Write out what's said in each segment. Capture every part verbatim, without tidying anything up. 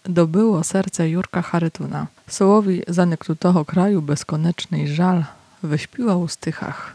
dobyło serce Jurka Charytuna. Sołowi zanyknutego kraju bezkoneczny żal wyśpiła u stychach.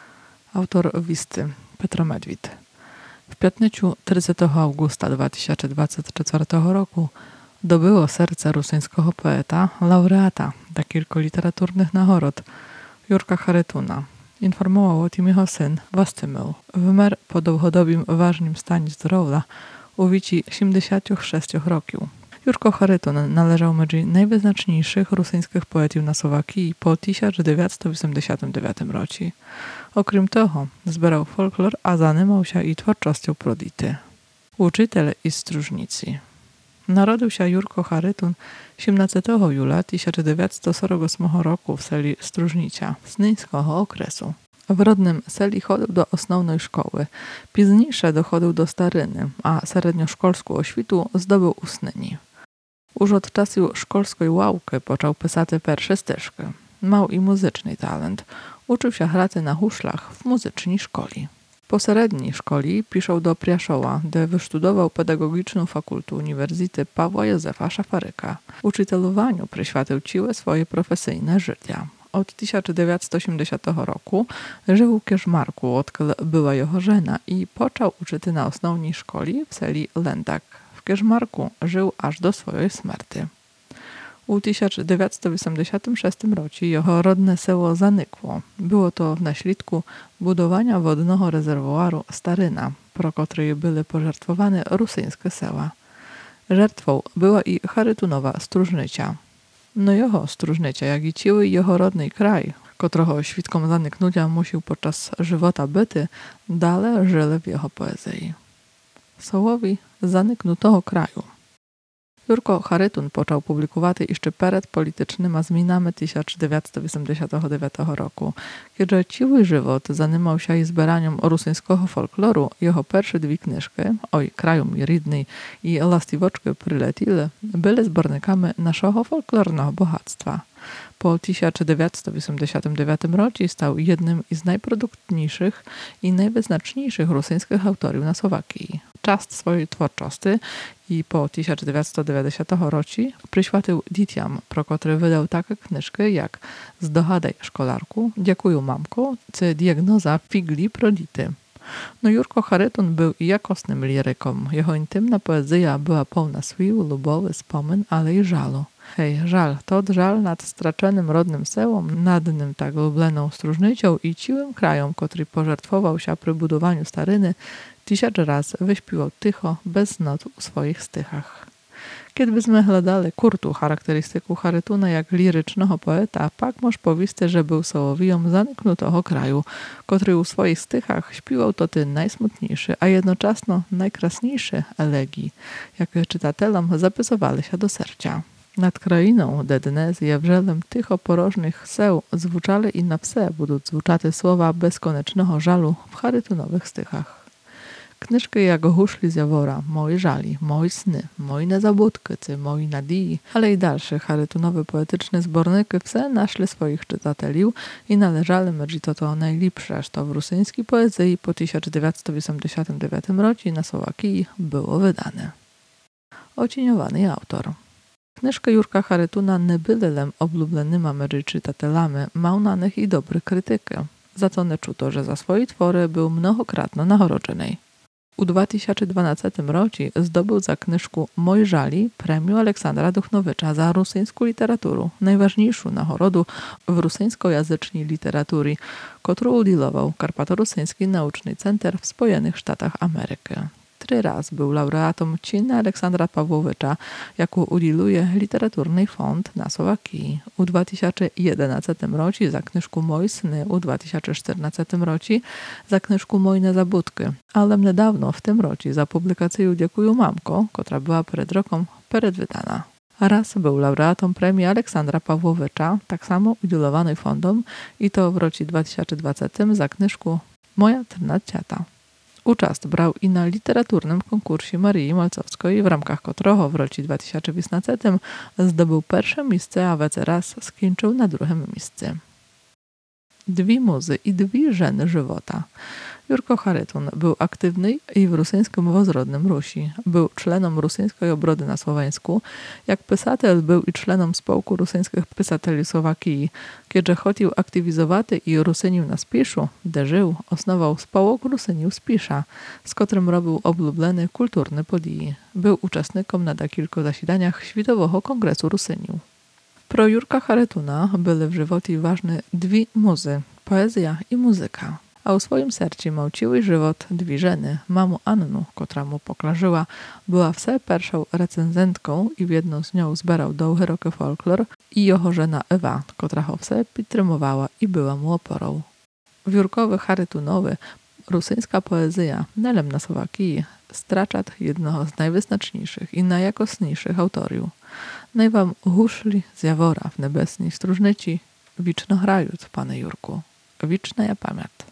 Autor Wisty, Petro Medwid. W piętniciu trzydziestego augusta dwa tysiące dwudziestego czwartego roku dobyło serce rosyjskiego poeta, laureata za kilku literaturnych nagród, Jurka Charytuna. Informował o tym jego syn Włastymył. Wymer po długodobim ważnym stanie zdrowia u wieku siedemdziesięciu sześciu roków. Jurko Charytun należał do najwyznaczniejszych rosyjskich poetów na Słowakii po tysiąc dziewięćset osiemdziesiątym dziewiątym roku. Okrem tego zbierał folklor, a zajmował się i twórczością prodity. Uczytel i stróżnicy. Narodził się Jurko Charytun siedemnastego jula tysiąc dziewięćset czterdziestego ósmego roku w seli Stróżnica z Nyńskiego okresu. W rodnym seli chodził do osnovnej szkoły, późniejsze dochodził do Staryny, a średnioszkolską oświtu zdobył u Snyni. Już od czasu szkolskiej ławki począł pisać pierwsze styżki. Miał i muzyczny talent. Uczył się grać na huszlach w muzycznej szkoli. Po średniej szkoli piszał do Priaszowa, gdzie wysztudował pedagogiczną fakultę Uniwersytetu Pawła Józefa Szafaryka. Uczytelowaniu przyświęcił ciłe swoje profesyjne życie. Od tysiąc dziewięćset osiemdziesiątego roku żył w Kierzmarku, odkąd była jego żona, i począł uczyć na osnovnej szkoli w seli Lendak. W Kierzmarku żył aż do swojej śmierci. U tysiąc dziewięćset osiemdziesiątym szóstym roku jego rodne selo zanykło. Było to w naśladku budowania wodnego rezerwuaru Staryna, pro który były pożertwowane rosyjskie sela. Żertwą była i Charytunowa Stróżnica. No jeho Stróżnica, jak i ciły jego rodny kraj, którego świadkom zanyknucia musiał podczas żywota byty, dalej żyły w jego poezji. Sołowi zanyknutego kraju. Jurko Charytun począł publikować jeszcze przed politycznymi zmianami tysiąc dziewięćset osiemdziesiątego dziewiątego roku. Kiedy ciły żywot zajmował się i zbieraniem rosyjskiego folkloru, jego pierwsze dwie książki, Oj, kraju mi rідний i Lastiwoczki przyletile, były zbornikami naszego folklornego bogactwa. Po tysiąc dziewięćset osiemdziesiątym dziewiątym roku stał jednym z najproduktywniejszych i najwyznaczniejszych rosyjskich autorów na Słowakii. Czas swojej twórczości i po tysiąc dziewięćset dziewięćdziesiątym roku przyświęcił dzieciom, pro który wydał takie książki jak Zdogadaj szkolarku, Dziękuję mamko, czy Diagnoza figli prodity. No Jurko Charytun był i jakosnym liryką. Jego intymna poezja była pełna swiu, lubowy, wspomin, ale i żalu. Hej, żal, to żal nad straconym rodnym sełom, nad nim tak lubleną Stróżnicą i ciłym krajem, który pożertwował się przy budowaniu Staryny, tysiąc raz wyśpiwał tycho, bez not u swoich stychach. Kiedy byśmy gledali kurtu charakterystyku Charytuna jak lirycznego poeta, pak moż powiste, że był sołowiją zanyknutego kraju, który u swoich stychach śpiwał to ty najsmutniejszy, a jednocześnie najkrasniejszy elegii, jakie czytatelom zapisywali się do serca. Nad krainą, де dnes je wrzelem tycho porożnych seł, zwuczale i na wse budуть zwuczaty słowa bezkonecznego żalu w charytunowych stychach. Knyżki jak huszli z jawora, moi żali, moi sny, moi nezabudki, czy moi nadii, ale i dalsze charytunowe poetyczne zborniki wse naszli swoich czytateliów i należały mieć to to najlepsze, co w rosyjskiej poezji po tysiąc dziewięćset osiemdziesiątym dziewiątym roku na Słowakii było wydane. Ocieniowany autor. Knyżki Jurka Charytuna nie były lem oblublenymi między czytatelami, mał na nich i dobre krytyki. Za co nie czuto, że za swoje twory był mnohokrotno nagrodzony. U dwa tysiące dwunastym roku zdobył za knyżkę Moi żali premię Aleksandra Duchnowicza za rosyjską literaturę, najważniejszą nagrodę w rosyjskojęzycznej literatury, którą udzielował Karpato-Rosyjski Nauczny Center w Spojenych Sztatach Ameryki. Trzy razy był laureatem Ciny Aleksandra Pawłowicza, jaką udzieluje Literaturny Fond na Słowakii. U dwa tysiące jedenastym roku za knyżkę Moi sny, u dwa tysiące czternastym roku za knyżkę Moje nezabudki, ale niedawno w tym roku za publikację Dziękuję mamko, która była przed rokiem przedwydana. Raz był laureatem premii Aleksandra Pawłowicza, tak samo udzielowanej fondom, i to w roku dwa tysiące dwudziestym za knyżkę Moja trzynaściata. Uczest brał i na literaturnym konkursie Marii Malcowskiej, w ramach którego w roku dwa tysiące piętnastym zdobył pierwsze miejsce, a wece raz skończył na drugim miejscu. Dwie muzy i dwie żeny żywota. Jurko Charytun był aktywny i w rusyńskim wozrodnym Rusi. Był czlenom rusyńskiej obrody na Słoweńsku. Jak pisatel był i czlenom spółku rusyńskich pisateli Słowakii. Kiedy chodził aktywizowaty i rusynił na Spiszu, gdzie żył, osnował spółek rusynił Spisza, z którym robił oblubljene kulturne podії. Był uczestnikiem na kilku zasidaniach Światowego Kongresu Rusynił. Pro Jurka Charytuna były w żywocie ważne dwie muzy, poezja i muzyka. A u swoim sercu miał ciły żywot dwie żeny, mamu Annu, która mu poklarzyła, była wse pierwszą recenzentką i w jedną z nią zbierał dołhy roky folklor, i jeho żena Ewa, która ho wse підтримувała i była mu oporą. W Jurkowy Charytunowy rusyńska poezja, nelem na Słowakii, straczat jednego z najwyznaczniejszych i najjakosniejszych autoriów. Naj wam huszli z Jawora w nebesnej stróżnyci, wiczno hrajut, panie Jurku, wiczna ja pamięt.